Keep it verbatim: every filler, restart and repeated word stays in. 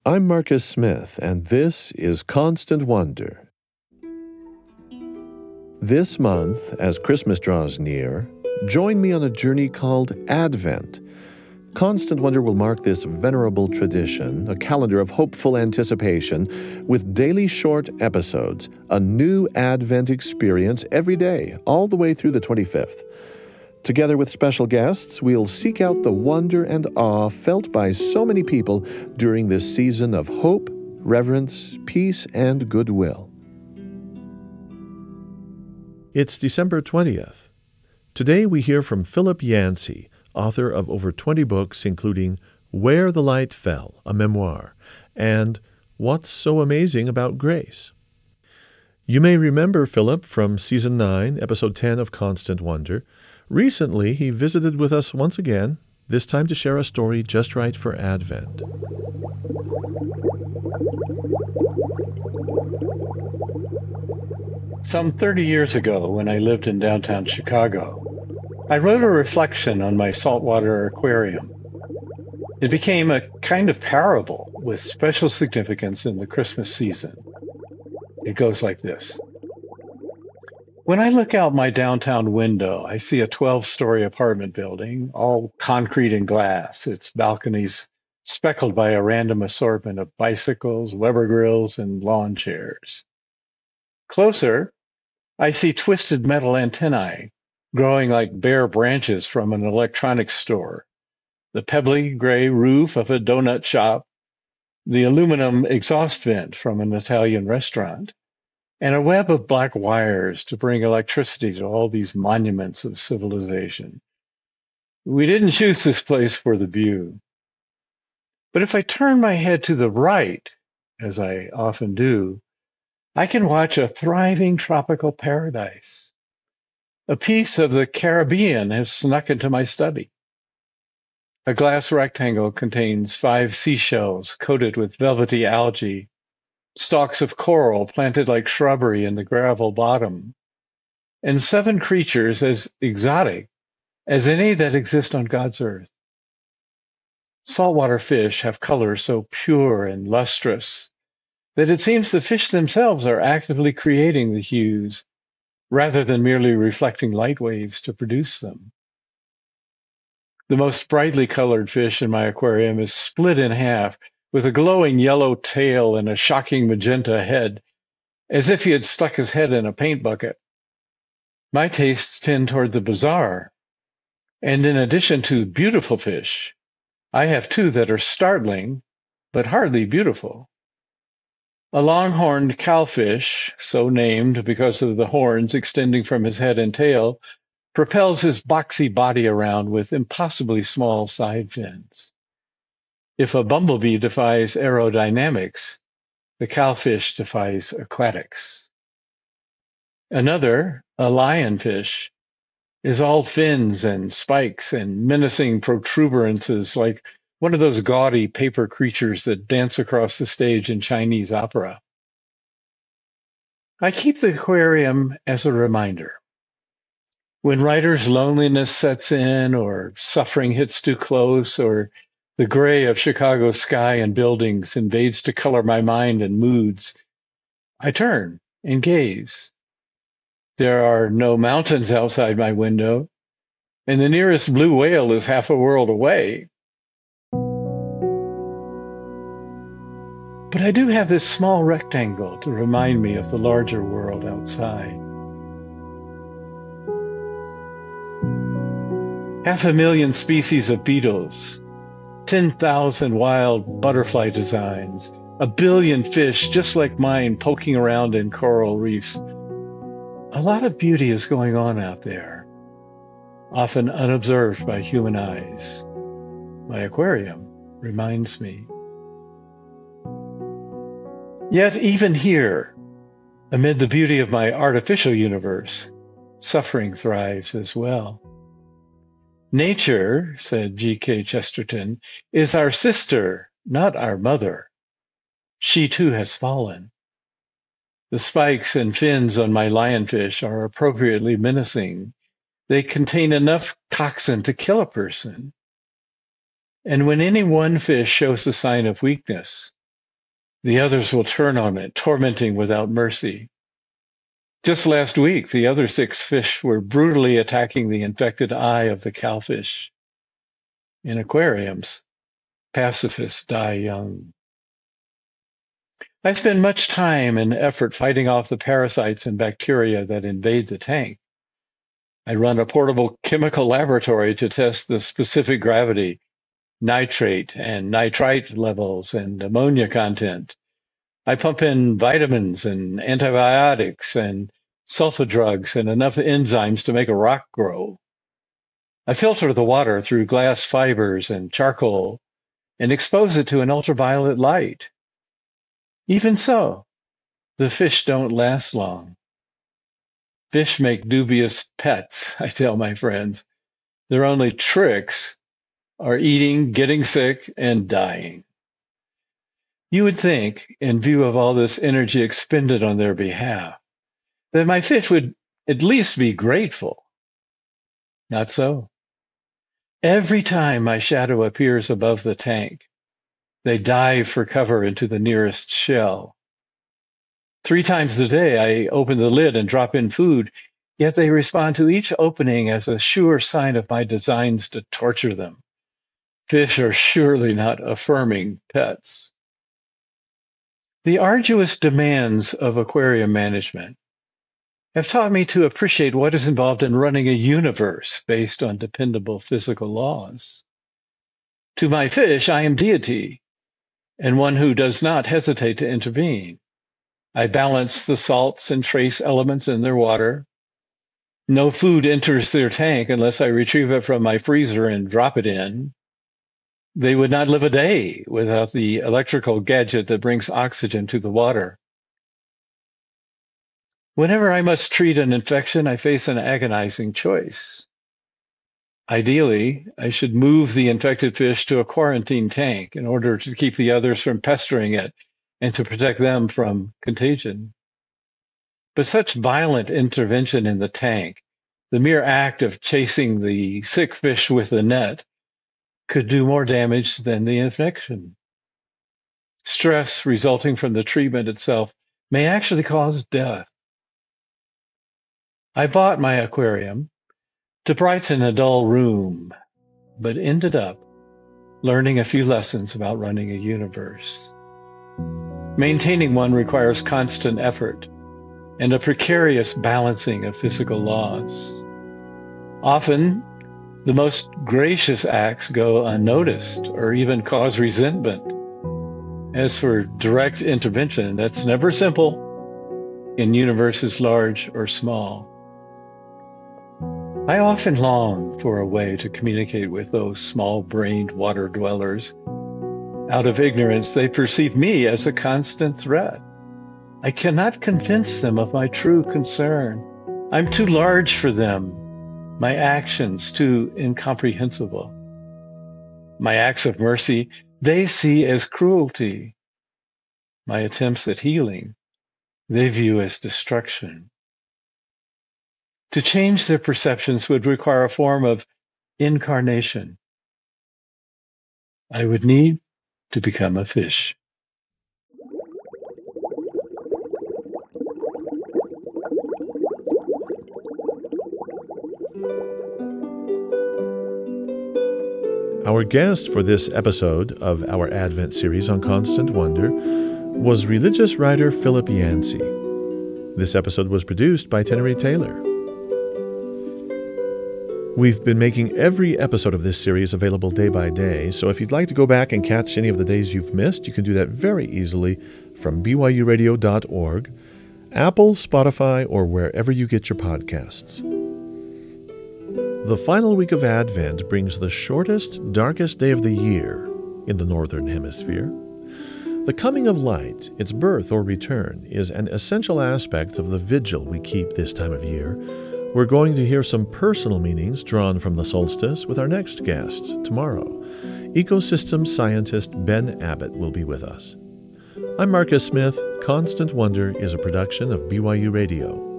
I'm Marcus Smith, and this is Constant Wonder. This month, as Christmas draws near, join me on a journey called Advent. Constant Wonder will mark this venerable tradition, a calendar of hopeful anticipation, with daily short episodes, a new Advent experience every day, all the way through the twenty-fifth. Together with special guests, we'll seek out the wonder and awe felt by so many people during this season of hope, reverence, peace, and goodwill. It's December twentieth. Today we hear from Philip Yancey, author of over twenty books, including Where the Light Fell, a memoir, and What's So Amazing About Grace. You may remember Philip from Season nine, Episode ten of Constant Wonder. Recently, he visited with us once again, this time to share a story just right for Advent. Some thirty years ago, when I lived in downtown Chicago, I wrote a reflection on my saltwater aquarium. It became a kind of parable with special significance in the Christmas season. It goes like this. When I look out my downtown window, I see a twelve-story apartment building, all concrete and glass, its balconies speckled by a random assortment of bicycles, Weber grills, and lawn chairs. Closer, I see twisted metal antennae growing like bare branches from an electronics store, the pebbly gray roof of a donut shop, the aluminum exhaust vent from an Italian restaurant, and a web of black wires to bring electricity to all these monuments of civilization. We didn't choose this place for the view. But if I turn my head to the right, as I often do, I can watch a thriving tropical paradise. A piece of the Caribbean has snuck into my study. A glass rectangle contains five seashells coated with velvety algae, stalks of coral planted like shrubbery in the gravel bottom, and seven creatures as exotic as any that exist on God's earth. Saltwater fish have color so pure and lustrous that it seems the fish themselves are actively creating the hues rather than merely reflecting light waves to produce them. The most brightly colored fish in my aquarium is split in half with a glowing yellow tail and a shocking magenta head, as if he had stuck his head in a paint bucket. My tastes tend toward the bizarre, and in addition to beautiful fish, I have two that are startling, but hardly beautiful. A longhorned cowfish, so named because of the horns extending from his head and tail, propels his boxy body around with impossibly small side fins. If a bumblebee defies aerodynamics, the cowfish defies aquatics. Another, a lionfish, is all fins and spikes and menacing protuberances like one of those gaudy paper creatures that dance across the stage in Chinese opera. I keep the aquarium as a reminder. When writer's loneliness sets in, or suffering hits too close, or the gray of Chicago's sky and buildings invades to color my mind and moods, I turn and gaze. There are no mountains outside my window, and the nearest blue whale is half a world away. But I do have this small rectangle to remind me of the larger world outside. Half a million species of beetles, ten thousand wild butterfly designs, a billion fish just like mine poking around in coral reefs. A lot of beauty is going on out there, often unobserved by human eyes. My aquarium reminds me. Yet even here, amid the beauty of my artificial universe, suffering thrives as well. Nature, said G K Chesterton, is our sister, not our mother. She too has fallen. The spikes and fins on my lionfish are appropriately menacing. They contain enough toxin to kill a person. And when any one fish shows a sign of weakness, the others will turn on it, tormenting without mercy. Just last week, the other six fish were brutally attacking the infected eye of the cowfish. In aquariums, pacifists die young. I spend much time and effort fighting off the parasites and bacteria that invade the tank. I run a portable chemical laboratory to test the specific gravity, nitrate and nitrite levels, and ammonia content. I pump in vitamins and antibiotics and sulfa drugs and enough enzymes to make a rock grow. I filter the water through glass fibers and charcoal and expose it to an ultraviolet light. Even so, the fish don't last long. Fish make dubious pets, I tell my friends. Their only tricks are eating, getting sick, and dying. You would think, in view of all this energy expended on their behalf, that my fish would at least be grateful. Not so. Every time my shadow appears above the tank, they dive for cover into the nearest shell. Three times a day, I open the lid and drop in food, yet they respond to each opening as a sure sign of my designs to torture them. Fish are surely not affirming pets. The arduous demands of aquarium management have taught me to appreciate what is involved in running a universe based on dependable physical laws. To my fish, I am deity, and one who does not hesitate to intervene. I balance the salts and trace elements in their water. No food enters their tank unless I retrieve it from my freezer and drop it in. They would not live a day without the electrical gadget that brings oxygen to the water. Whenever I must treat an infection, I face an agonizing choice. Ideally, I should move the infected fish to a quarantine tank in order to keep the others from pestering it and to protect them from contagion. But such violent intervention in the tank, the mere act of chasing the sick fish with the net, could do more damage than the infection. Stress resulting from the treatment itself may actually cause death. I bought my aquarium to brighten a dull room, but ended up learning a few lessons about running a universe. Maintaining one requires constant effort and a precarious balancing of physical laws. Often, the most gracious acts go unnoticed or even cause resentment. As for direct intervention, that's never simple in universes large or small. I often long for a way to communicate with those small-brained water dwellers. Out of ignorance, they perceive me as a constant threat. I cannot convince them of my true concern. I'm too large for them, my actions too incomprehensible. My acts of mercy they see as cruelty. My attempts at healing they view as destruction. To change their perceptions would require a form of incarnation. I would need to become a fish. Our guest for this episode of our Advent series on Constant Wonder was religious writer Philip Yancey. This episode was produced by Tenery Taylor. We've been making every episode of this series available day by day, so if you'd like to go back and catch any of the days you've missed, you can do that very easily from b y u radio dot org, Apple, Spotify, or wherever you get your podcasts. The final week of Advent brings the shortest, darkest day of the year in the Northern Hemisphere. The coming of light, its birth or return, is an essential aspect of the vigil we keep this time of year. We're going to hear some personal meanings drawn from the solstice with our next guest tomorrow. Ecosystem scientist Ben Abbott will be with us. I'm Marcus Smith. Constant Wonder is a production of B Y U Radio.